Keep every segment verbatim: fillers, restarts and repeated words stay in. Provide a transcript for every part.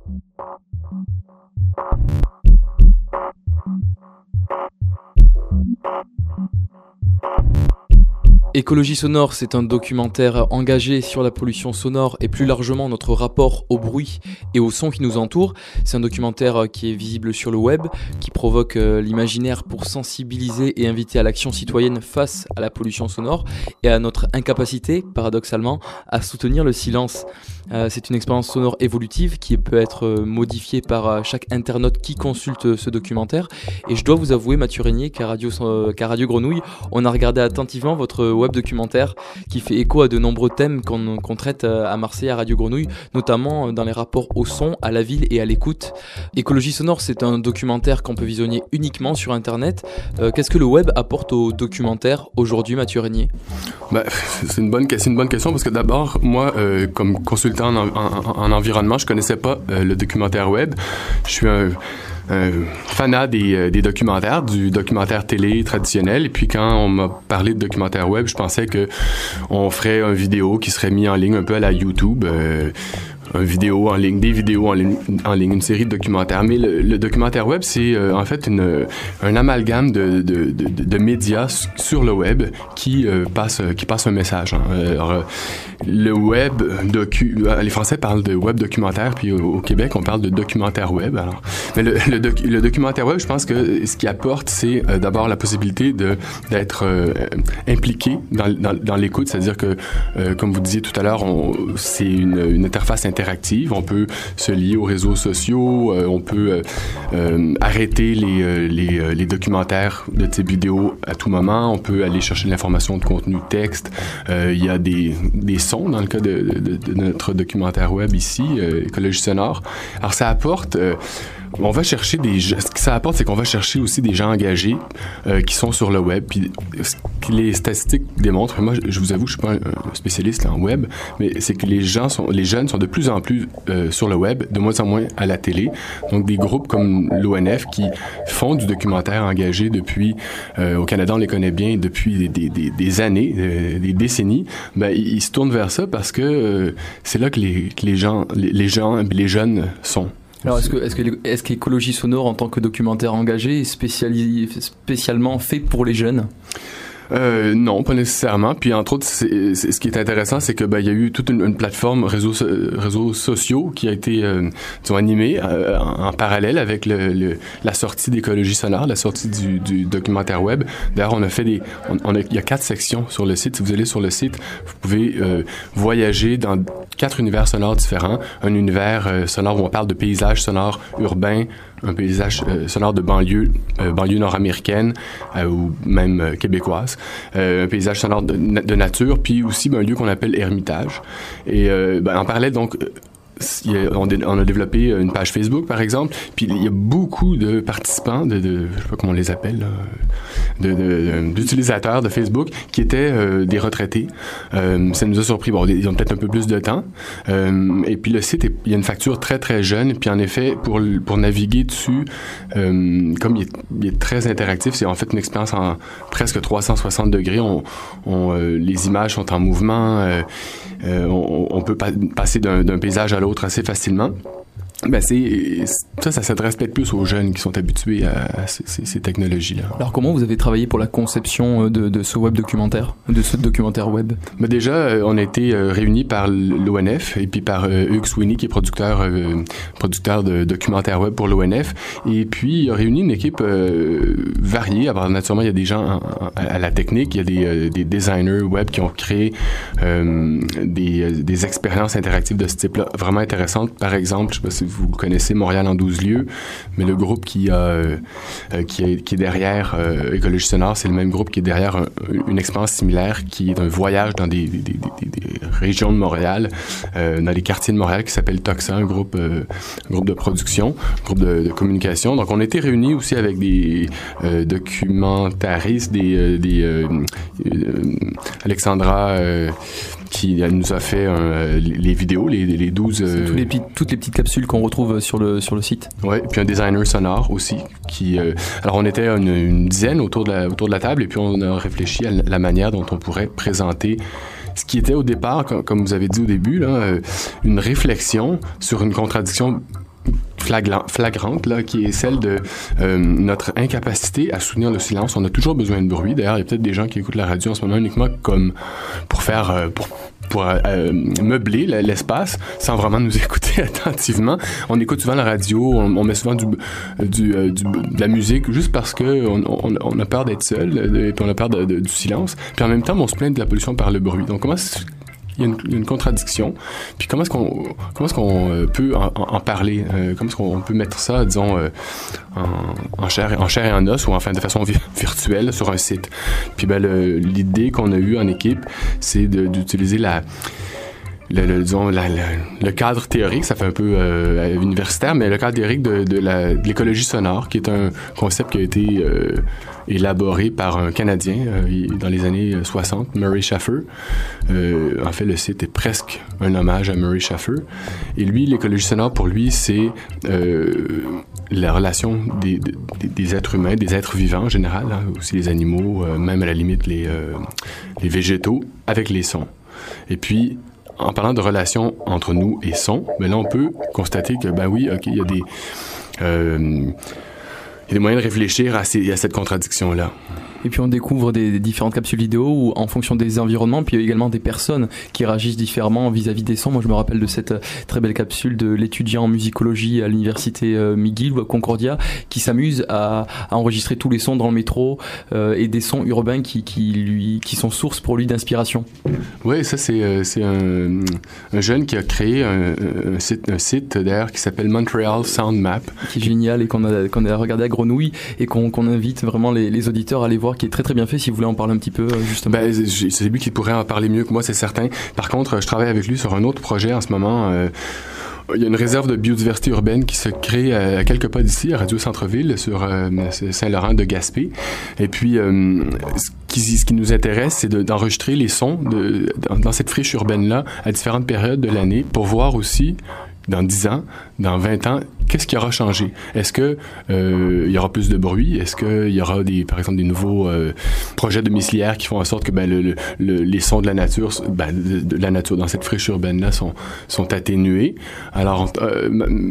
Écologie sonore, c'est un documentaire engagé sur la pollution sonore et plus largement notre rapport au bruit et au son qui nous entoure. C'est un documentaire qui est visible sur le web, qui provoque l'imaginaire pour sensibiliser et inviter à l'action citoyenne face à la pollution sonore et à notre incapacité, paradoxalement, à soutenir le silence. Euh, c'est une expérience sonore évolutive qui peut être modifiée par chaque internaute qui consulte ce documentaire. Et je dois vous avouer, Mathieu Régnier, qu'à Radio, euh, qu'à Radio Grenouille, on a regardé attentivement votre web documentaire qui fait écho à de nombreux thèmes qu'on, qu'on traite à Marseille, à Radio Grenouille, notamment dans les rapports au son, à la ville et à l'écoute. Écologie sonore, c'est un documentaire qu'on peut visionner uniquement sur Internet. Euh, qu'est-ce que le web apporte au documentaire aujourd'hui, Mathieu Régnier ? Ben, c'est une bonne, c'est une bonne question parce que d'abord, moi, euh, comme consultant en, en, en environnement, je connaissais pas euh, le documentaire web. Je suis un un fanat des, des documentaires, du documentaire télé traditionnel. Et puis quand on m'a parlé de documentaire web, je pensais que on ferait une vidéo qui serait mise en ligne un peu à la YouTube. Euh, une vidéo en ligne, des vidéos en ligne, en ligne, une série de documentaires. Mais le, le documentaire web, c'est euh, en fait une, un amalgame de, de, de, de médias sur le web qui euh, passe qui passe un message. Hein. Alors, le web docu, les Français parlent de web documentaire, puis au, au Québec, on parle de documentaire web. Alors, mais le, le, doc, le documentaire web, je pense que ce qu'il apporte, c'est euh, d'abord la possibilité de d'être euh, impliqué dans, dans, dans l'écoute, c'est-à-dire que, euh, comme vous disiez tout à l'heure, on, c'est une, une interface interactive. On peut se lier aux réseaux sociaux, euh, on peut euh, euh, arrêter les, euh, les, euh, les documentaires de type vidéo à tout moment. On peut aller chercher de l'information de contenu texte. Euh, il y a des, des sons dans le cas de, de, de notre documentaire web ici, euh, Écologie sonore. Alors ça apporte... Euh, on va chercher des... Ce que ça apporte, c'est qu'on va chercher aussi des gens engagés euh, qui sont sur le web. Puis ce que les statistiques démontrent, moi, je vous avoue, je suis pas un, un spécialiste en web, mais c'est que les gens sont, les jeunes sont de plus en plus euh, sur le web, de moins en moins à la télé. Donc des groupes comme l'O N F qui font du documentaire engagé depuis, euh, au Canada, on les connaît bien depuis des, des, des, des années, euh, des décennies. Ben ils, ils se tournent vers ça parce que euh, c'est là que les, que les gens, les, les gens, les jeunes sont. Alors, est-ce que, est-ce que, est-ce qu'Écologie sonore, en tant que documentaire engagé, est spéciali- spécialement fait pour les jeunes ? Euh, non, pas nécessairement. Puis entre autres, c'est, c'est, ce qui est intéressant, c'est que ben il y a eu toute une, une plateforme réseaux réseaux sociaux qui a été euh, disons, animée euh, en, en parallèle avec le, le la sortie d'Écologie sonore, la sortie du, du documentaire web. D'ailleurs, on a fait des, on, on a, il y a quatre sections sur le site. Si vous allez sur le site, vous pouvez euh, voyager dans quatre univers sonores différents. Un univers euh, sonore où on parle de paysages sonores urbains, un paysage euh, sonore de banlieue, euh, banlieue nord-américaine euh, ou même euh, québécoise, euh, un paysage sonore de, de nature, puis aussi ben, un lieu qu'on appelle Hermitage. Et euh, ben, en parallèle, donc, il y a, on, on a développé une page Facebook, par exemple, puis il y a beaucoup de participants, de, de je sais pas comment on les appelle, là, de, de, d'utilisateurs de Facebook qui étaient euh, des retraités. Euh, ça nous a surpris. Bon, ils ont peut-être un peu plus de temps. Euh, et puis le site, est, il y a une facture très, très jeune. Puis en effet, pour, pour naviguer dessus, euh, comme il est, il est très interactif, c'est en fait une expérience en presque trois cent soixante degrés. On, on, euh, les images sont en mouvement. Euh, euh, on, on peut pa- passer d'un, d'un paysage à l'autre assez facilement. Ben c'est ça, ça s'adresse peut-être plus aux jeunes qui sont habitués à, à ces, ces, ces technologies-là. Alors comment vous avez travaillé pour la conception de, de ce web documentaire, de ce documentaire web? Ben déjà, on a été réunis par l'O N F et puis par Hugues Sweeney qui est producteur euh, producteur de documentaires web pour l'O N F. Et puis il a réuni une équipe euh, variée. Alors naturellement, il y a des gens en, en, à la technique, il y a des, euh, des designers web qui ont créé euh, des, des expériences interactives de ce type-là vraiment intéressantes. Par exemple, je sais pas si vous connaissez Montréal en douze lieux, mais le groupe qui a euh, qui, est, qui est derrière euh, Écologie sonore, c'est le même groupe qui est derrière un, une expérience similaire qui est un voyage dans des, des, des, des, des régions de Montréal, euh, dans les quartiers de Montréal qui s'appelle Toxa, un groupe, euh, un groupe de production, un groupe de, de communication. Donc on a été réunis aussi avec des euh, documentaristes, des, euh, des euh, euh, Alexandra euh, qui nous a fait euh, les vidéos, les, les douze... Euh... Tous les, toutes les petites capsules qu'on retrouve sur le, sur le site. Oui, puis un designer sonore aussi. Qui, euh... Alors, on était une, une dizaine autour de, la, autour de la table et puis on a réfléchi à la manière dont on pourrait présenter ce qui était au départ, comme, comme vous avez dit au début, là, euh, une réflexion sur une contradiction flagla- flagrante, là, qui est celle de euh, notre incapacité à soutenir le silence. On a toujours besoin de bruit. D'ailleurs, il y a peut-être des gens qui écoutent la radio en ce moment uniquement comme pour faire... Euh, pour pour euh, meubler l'espace sans vraiment nous écouter attentivement. On écoute souvent la radio, on, on met souvent du, du, euh, du, de la musique juste parce que on, on, on a peur d'être seul et puis on a peur de, de, du silence. Puis en même temps, on se plaint de la pollution par le bruit. Donc comment il y, a une, il y a une contradiction. Puis comment est-ce qu'on comment est-ce qu'on peut en, en parler? Euh, comment est-ce qu'on peut mettre ça, disons, euh, en, en, chair, en chair et en os ou enfin de façon vi- virtuelle sur un site? Puis ben, le, l'idée qu'on a eue en équipe, c'est de, d'utiliser la Le, le, disons, la, la, le cadre théorique, ça fait un peu euh, universitaire, mais le cadre théorique de, de, la, de l'écologie sonore, qui est un concept qui a été euh, élaboré par un Canadien euh, dans les années soixante, Murray Schafer. Euh, en fait, le site est presque un hommage à Murray Schafer. Et lui, l'écologie sonore, pour lui, c'est euh, la relation des, des, des êtres humains, des êtres vivants en général, hein, aussi les animaux, euh, même à la limite les, euh, les végétaux, avec les sons. Et puis, en parlant de relations entre nous et son, mais là, on peut constater que, ben oui, OK, il y a des, euh, il y a des moyens de réfléchir à, ces, à cette contradiction-là. Et puis on découvre des, des différentes capsules vidéo où, en fonction des environnements, puis également des personnes qui réagissent différemment vis-à-vis des sons. Moi, je me rappelle de cette très belle capsule de l'étudiant en musicologie à l'université euh, McGill ou à Concordia, qui s'amuse à, à enregistrer tous les sons dans le métro euh, et des sons urbains qui, qui, lui, qui sont source pour lui d'inspiration. Oui, ça, c'est, euh, c'est un, un jeune qui a créé un, un, site, un site, d'ailleurs, qui s'appelle Montreal Sound Map. Qui est génial et qu'on a, qu'on a regardé à Grenouille et qu'on, qu'on invite vraiment les, les auditeurs à aller voir, qui est très très bien fait. Si vous voulez en parler un petit peu, justement. Ben, c'est lui qui pourrait en parler mieux que moi, c'est certain. Par contre, je travaille avec lui sur un autre projet en ce moment. Euh, il y a une réserve de biodiversité urbaine qui se crée à quelques pas d'ici, à Radio Centre-Ville, sur euh, Saint-Laurent de Gaspé. Et puis, euh, ce, qui, ce qui nous intéresse, c'est de, d'enregistrer les sons de, dans, dans cette friche urbaine-là à différentes périodes de l'année pour voir aussi, dans dix ans, dans vingt ans, qu'est-ce qui aura changé? Est-ce que euh, il y aura plus de bruit? Est-ce qu'il y aura des, par exemple, des nouveaux euh, projets domiciliaires qui font en sorte que ben, le, le, les sons de la nature, ben, de, de la nature dans cette friche urbaine-là sont, sont atténués? Alors, euh,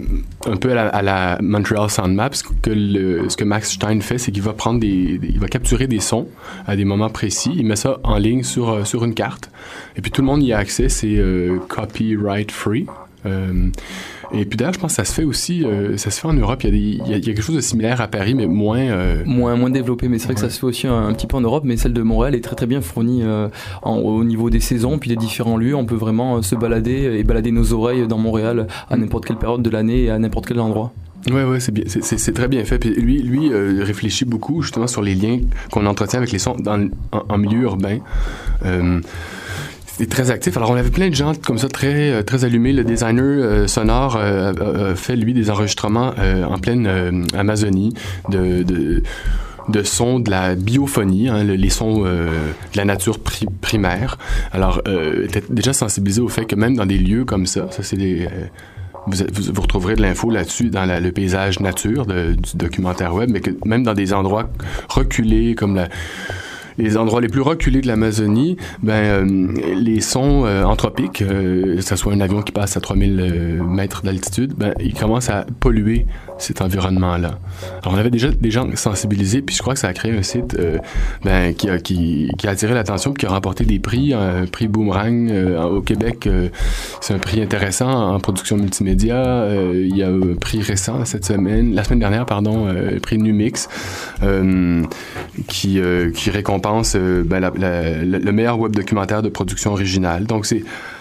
un peu à la, à la Montreal Sound Map, ce que, le, ce que Max Stein fait, c'est qu'il va prendre des, des, il va capturer des sons à des moments précis, il met ça en ligne sur, sur une carte, et puis tout le monde y a accès, c'est euh, copyright free. Euh, et puis d'ailleurs, je pense que ça se fait aussi, euh, ça se fait en Europe. Il y a, des, il y a, il y a quelque chose de similaire à Paris, mais moins euh... moins moins développé. Mais c'est vrai ouais. que ça se fait aussi un, un petit peu en Europe. Mais celle de Montréal est très très bien fournie euh, en, au niveau des saisons, puis des différents lieux. On peut vraiment euh, se balader et balader nos oreilles dans Montréal à n'importe quelle période de l'année et à n'importe quel endroit. Ouais, ouais, c'est bien, c'est, c'est, c'est très bien fait. Puis lui, lui euh, réfléchit beaucoup justement sur les liens qu'on entretient avec les sons dans, en, en milieu urbain. Euh, C'est très actif. Alors, on avait plein de gens comme ça, très très allumés. Le designer euh, sonore euh, euh, fait, lui, des enregistrements euh, en pleine euh, Amazonie de, de, de sons de la biophonie, hein, les sons euh, de la nature pri- primaire. Alors, euh, était déjà sensibilisé au fait que même dans des lieux comme ça, ça c'est des... Euh, Vous, vous, vous retrouverez de l'info là-dessus dans la, le paysage nature de, du documentaire web, mais que même dans des endroits reculés comme la... les endroits les plus reculés de l'Amazonie, ben euh, les sons euh, anthropiques, euh, que ce soit un avion qui passe à trois mille euh, mètres d'altitude, ben ils commencent à polluer cet environnement-là. Alors on avait déjà des gens sensibilisés, puis je crois que ça a créé un site euh, ben, qui, a, qui, qui a attiré l'attention, puis qui a remporté des prix, un prix Boomerang euh, au Québec, euh, c'est un prix intéressant en production multimédia. Euh, il y a un prix récent cette semaine, la semaine dernière, pardon, euh, le prix Numix, euh, qui, euh, qui récompense euh, ben, la, la, la, le meilleur web documentaire de production originale. Donc c'est,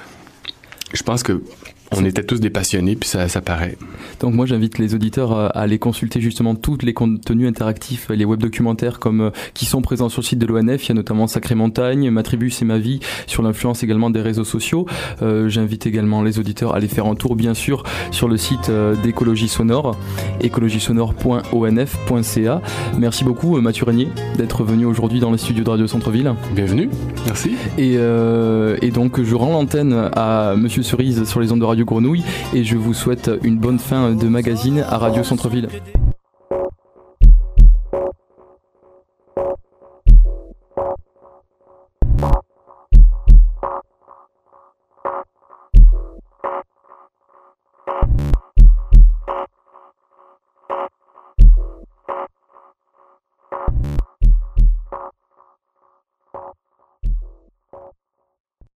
je pense que on était tous des passionnés, puis ça, ça paraît. Donc moi, j'invite les auditeurs à aller consulter justement tous les contenus interactifs, les web documentaires comme qui sont présents sur le site de l'O N F. Il y a notamment Sacrée Montagne, Ma tribu c'est ma vie, sur l'influence également des réseaux sociaux. Euh, j'invite également les auditeurs à aller faire un tour, bien sûr, sur le site euh, d'Écologie Sonore, écologiesonore point o n f point c a. Merci beaucoup, Mathieu Régnier, d'être venu aujourd'hui dans les studios de Radio Centre-Ville. Bienvenue, merci. Et, euh, et donc, je rends l'antenne à Monsieur Cerise sur les ondes de Radio Grenouille et je vous souhaite une bonne fin de magazine à Radio Centre-Ville.